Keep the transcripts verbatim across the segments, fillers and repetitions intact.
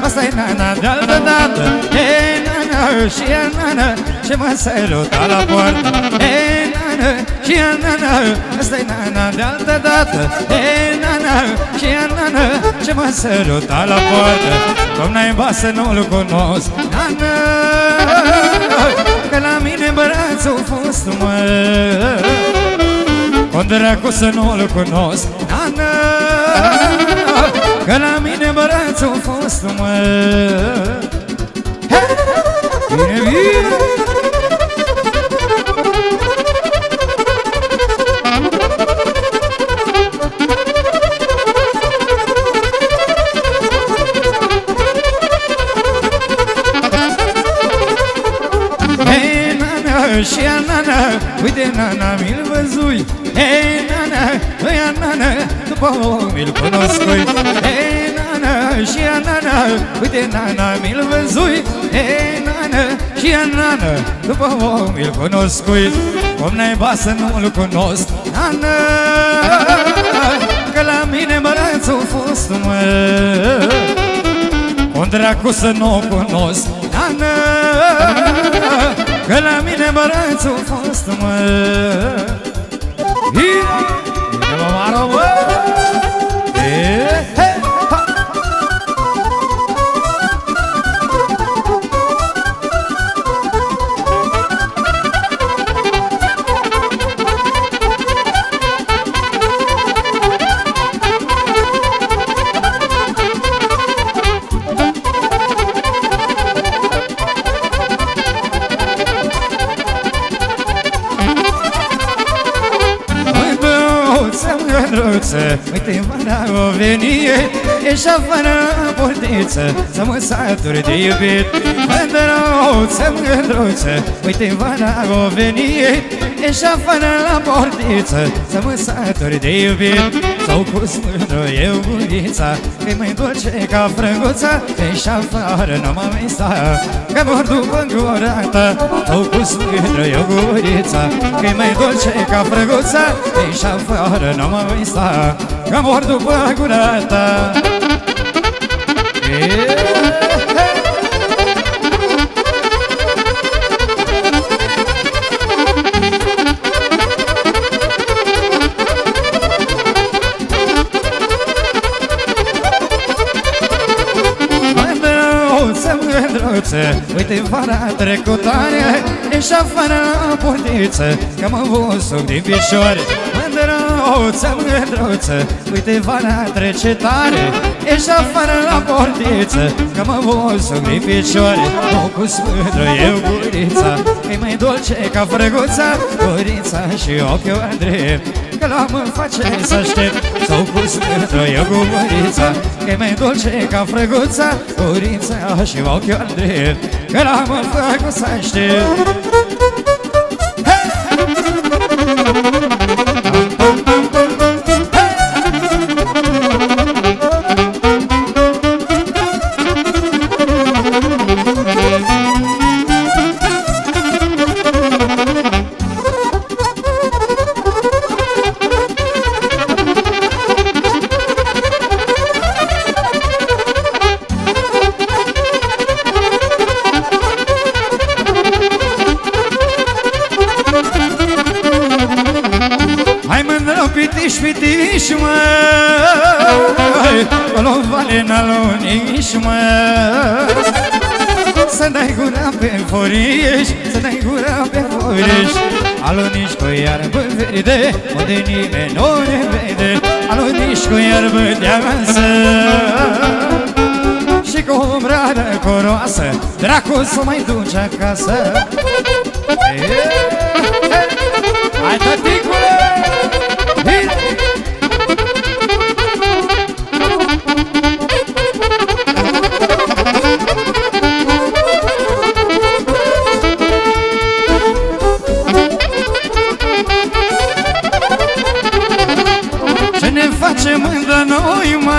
asta-i nana de altă dată. E nana și ea nana ce mă săruta la poartă. E nana și ea nana, asta-i nana de altă dată. E nana și ea nana ce mă săruta la poartă. Cum naiba să nu-l cunosc, nana, că la mine brațul fost, mă. Cum dracu să nu-l cunosc, nana, că la mine brațul fost, mă. Bine, bine. Și ea nana, uite nana, mi-l văzui. Hei nana, ăia nana, după om mi-l cunoscui. Hei nana, și ea nana, uite nana, mi-l văzui. Hei nana, și ea nana, după om mi-l cunoscui. Cum naiba să nu-l cunosc, nana, că la mine brațul fost, mă. Cum dracu să nu-l cunosc, nana, că la mine brațul fost, mă. Bine, mă, maro, mă. Uite, vara o venie, ești afară la portiță, să mă saturi de iubit. Mândruță, mândruță, uite, vara o venie, ești afară la portiță, să mă saturi de iubit. S-au pus mândru eu gurița, că-i mai dulce ca frăguța, ești afară, nu mă mai sta, că mor după gura ta. S-au pus mândru eu gurița, că-i mai dulce ca frăguța, ești afară, nu mă mai sta, că mor după gura ta. Uite, vara trecutare, ești afară la portiță, că mă vosuc din picioare. Mândruță, mândruță, uite, vara trecutare, ești afară la portiță, că mă vosuc din picioare. M-o pus mândru eu gurița, că-i mai dulce ca frăguța, gurița și ochiul drept, că la mă face să aștept. S-au pus mândru eu gurița, că-i mai dulce ca frăguța, gurița și ochiul drept, că la mă fac să aștept. Pitiș, pitiș, măi, o vale n-aluniș, măi. Să dai gura pe foriș, să dai gura pe foriș. Aluniș cu iarbă verde, unde nimeni nu ne vede. Aluniș cu iarbă deasă și cu o bradă coroasă, dracu să mai duci acasă. Hai, tăticule! Ce ne face mândră noi, mă?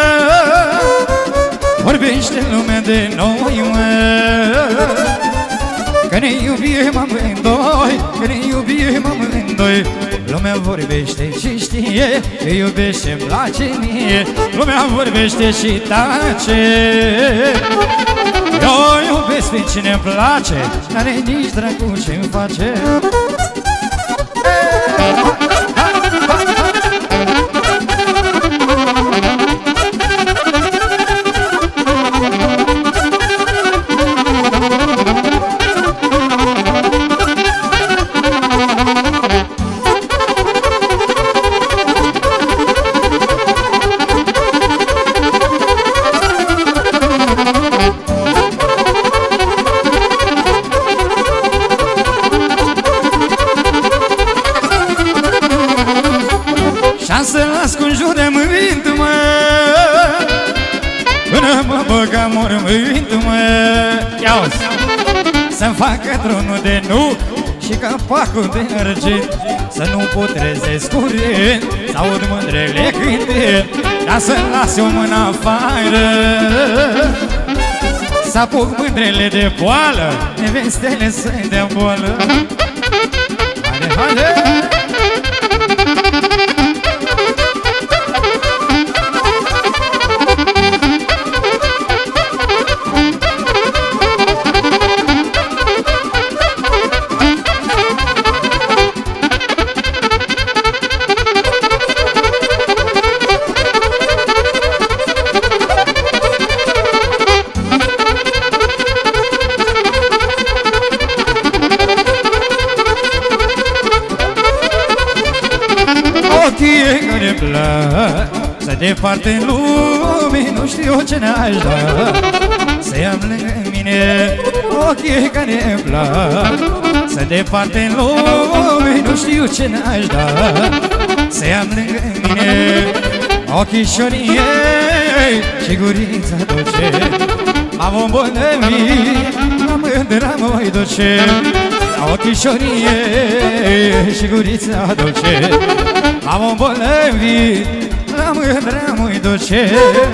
Vorbește lumea de noi, mă. Că ne iubim amândoi, că ne iubim amândoi. Lumea vorbește și știe că iubește, îmi place mie. Lumea vorbește și tace. Eu iubesc pe cine-mi place, n-are nici dracu ce-mi face. Să las cu jurământ-mă, până mă băga mormânt-mă. Ia-uzi! Să-mi facă tronul de nuc și capacul de argint, să nu putrezesc curent, s-aud mândrele cântând. Ca să-mi las eu mâna afară, să apuc mândrele de boală, nevestele să-i dea boală. Haide, haide! Să departe în lume, nu știu ce n-aș da, să-i am lângă mine ochii care-mi plac. Să departe în lume, nu știu ce n-aș da, să-i am lângă mine ochișorii și gurița dulce. M-am îmbolnăvit, m-am mândra mă-i duce, ochișorii și gurița dulce. M-am îmbolnăvit, la mândra mă-i duce.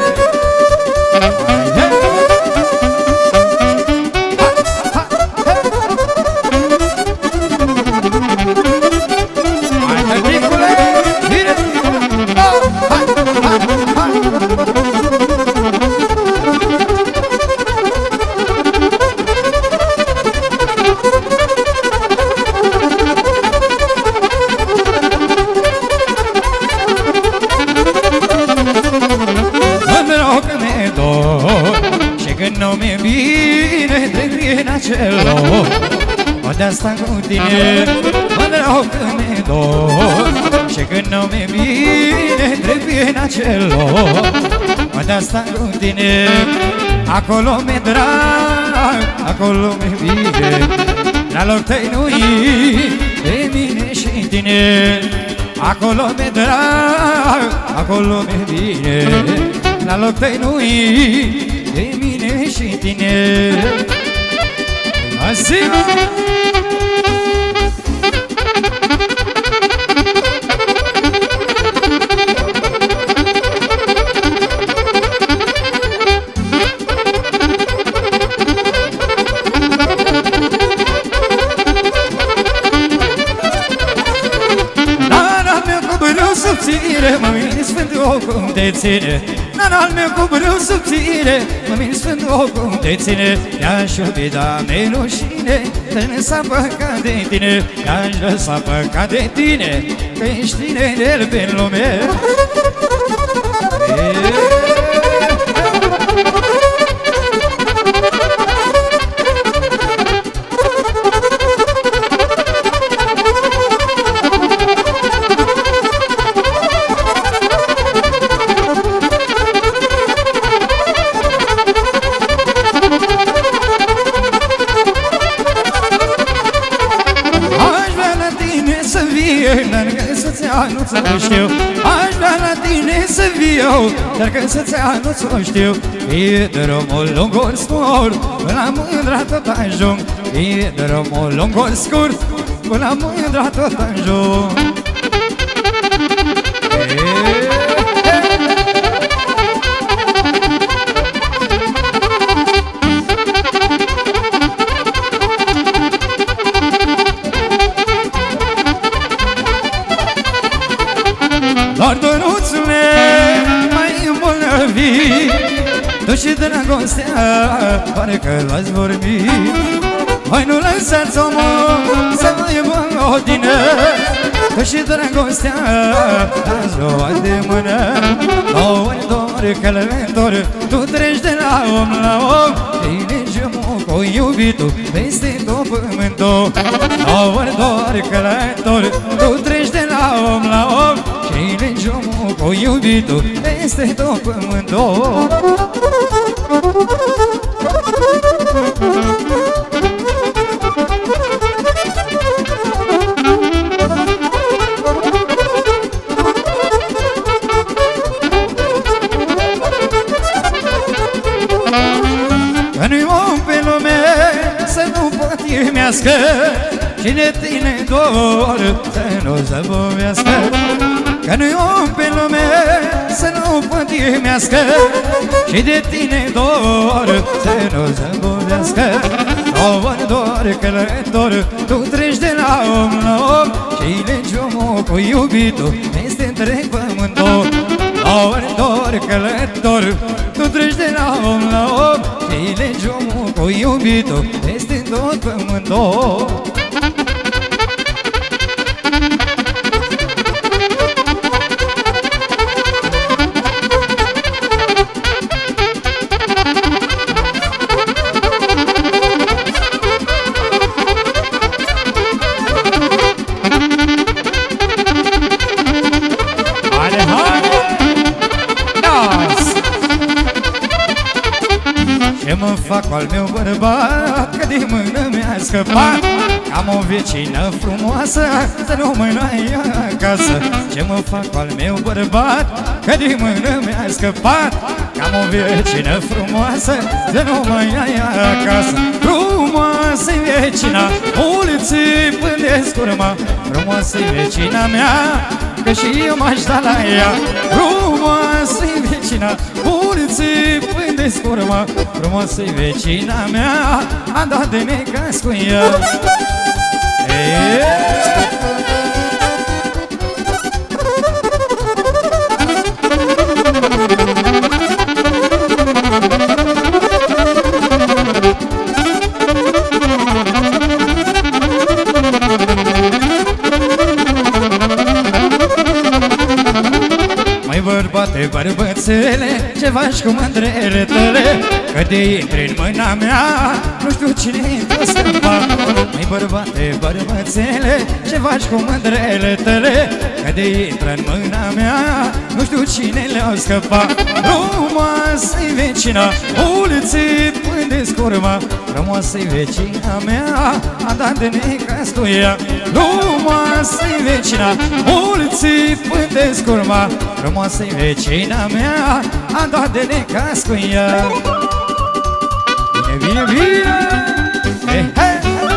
De asta cu tine mă-ndrau că mi-e dor, și când nu mi-e bine trebuie în acel loc. De asta cu tine acolo mi-e drag, acolo mi-e bine, la loc tăinuit de mine și tine. Acolo mi-e drag, acolo mi-e bine, la loc tăinuit de mine și tine. Asi! Mă min Sfântul cum te ține, n-al meu cu brâu subțire. Mă min Sfântul cum te ține, te-aș iubi, Doamne, rușine, să ne s-a păcat de tine, te-aș lăsa păcat de tine, că ești tineri pe lume. Nu știu, aș vrea la tine să viu, dar când să-ți anunț o știu. E drumul lung ori scurt, până la mândra tot ajung. E drumul lung ori scurt, până la mândra tot ajung. lume mai îmbolnăvit, tu și dragostea parcă l-ați vorbit. Hai nu lăsați omul să aibă odină, tu și dragostea ați luat de mână. Două ori dor călător, tu treci de la om la om, Ilegem cu iubitul peste tot pământul. Două ori dor călător, tu treci de la om la om, și ilegem cu iubitul peste tot pământul. Că nu-i om pe lume să nu pătimească, cine tine dor să nu zăbovească. Că nu-i om pe lume să nu pătimească, și de tine dor să nu zăbovească. Două dor călător, tu treci de la om la om, și legi omul cu iubitul peste întreg pământul. Două dor călător, tu treci de la om la om, și legi omul cu iubitul peste tot pământul. Ce mă fac al meu bărbat, că de mână mi-a scăpat? Am o vecină frumoasă, să nu mă lai acasă. Ce mă fac al meu bărbat, că de mână mi-a scăpat? Am o vecină frumoasă, să nu mă lai acasă. Frumoasă-i vecina, mulți pândesc urma, frumoasă-i vecina mea, că și eu m-aș da la ea. Frumoasă-i vecina, mulți pândesc urma, frumoasă-i vecina mea, a dat de necas cu ea. Bărbate, bărbățele, ce faci cu mândrele tale? Că de intri în mâna mea, nu știu cine te-o scăpa. Măi bărbate, bărbățele, ce faci cu mândrele tale? Că de intră în mâna mea, nu știu cine le-au scăpat. Frumoasă-i vecina, mulți pândesc urma, frumoasă-i vecina mea, a dat de necas cu ea. Frumoasă-i vecina, mulți pândesc urma, frumoasă-i vecina mea, a dat de necas cu ea. Bine, bine, bine! Hey, hey!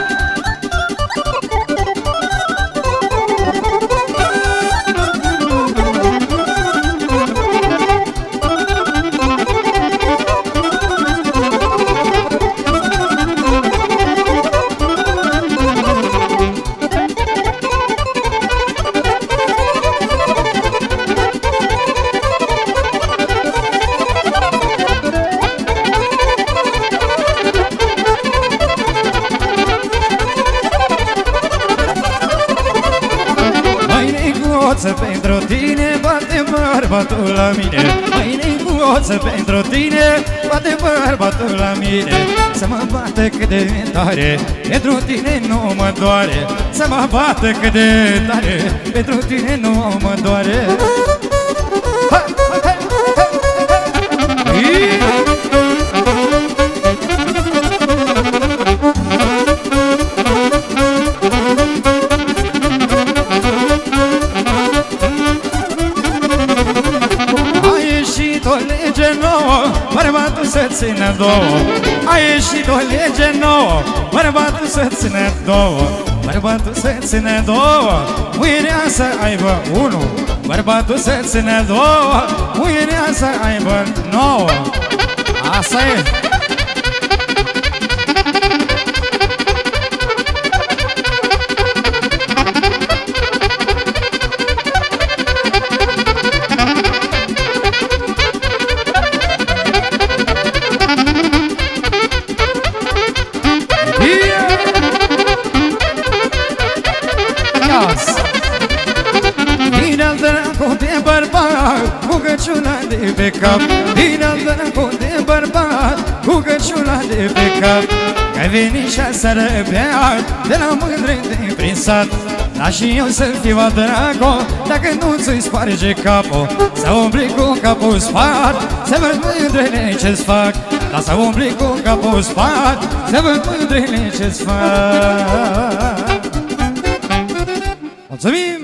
Pentru tine bate bărbatul la mine, mai neguță pentru tine bate bărbatul la mine. Să mă bată cât de tare, pentru tine nu mă doare. Să mă bată cât de tare, pentru tine nu mă doare. Ha, ha, ha, ha, ha. Bărbatul să țină două, a ieșit o lege nouă, bărbatul să țină două, bărbatul să țină două, mâinea să aibă unu, bărbatul să țină două, mâinea să aibă nouă. Asta e. Las! Vine-al dracu de bărbat cu căciula de pe cap. Vine-al dracu de bărbat cu căciula de pe cap. Că-ai venit și-a sărăbeat de la mândre de prin sat. Dar și eu să fiu a dracu dacă nu ți-i sparge capul. Să umbli cu capul spart, să văd mândrele ce-ți fac. Dar să umbli cu capul spart, să văd mândrele ce-ți fac. Mulțumim!